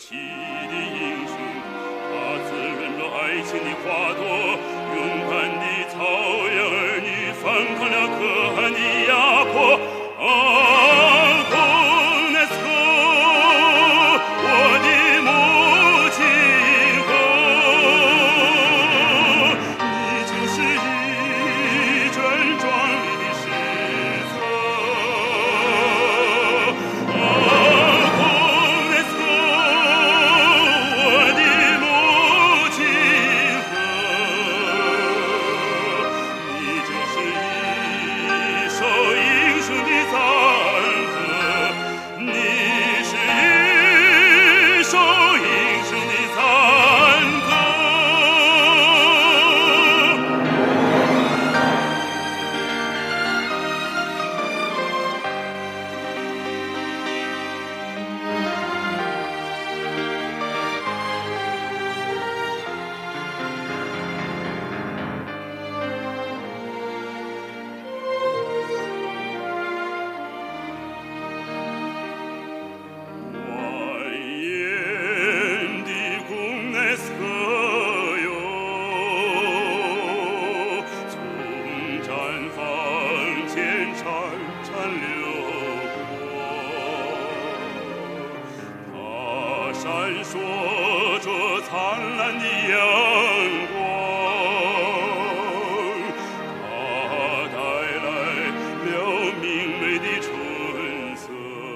奇的英雄，他滋润着爱情的花朵，勇敢的草原儿女反抗了可汗的压迫。我的母亲河，你就是一阵壮丽的诗词。我的母亲河，你就是一首英雄的赞歌，你是一首英雄的赞歌。蜿蜒的贡内斯河哟，从毡房间潺潺流过，它闪烁着灿烂的阳光，它带来了明媚的春色，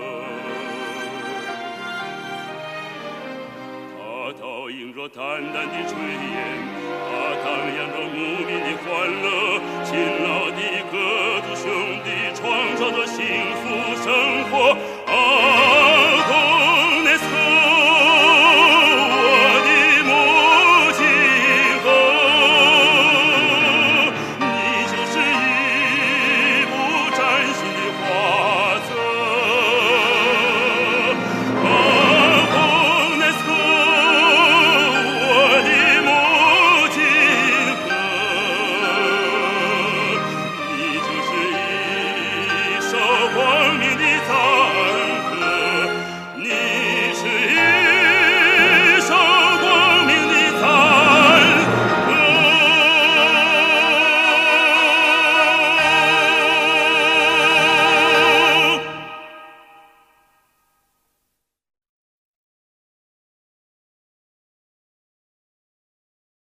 它倒映着淡淡的炊烟，它荡漾着牧民的欢乐，勤劳的各族兄弟创造着幸福生活。贡内斯河，我的母亲河，你就是一部崭新的画册。贡内斯河，我的母亲河，你就是一首光明的赞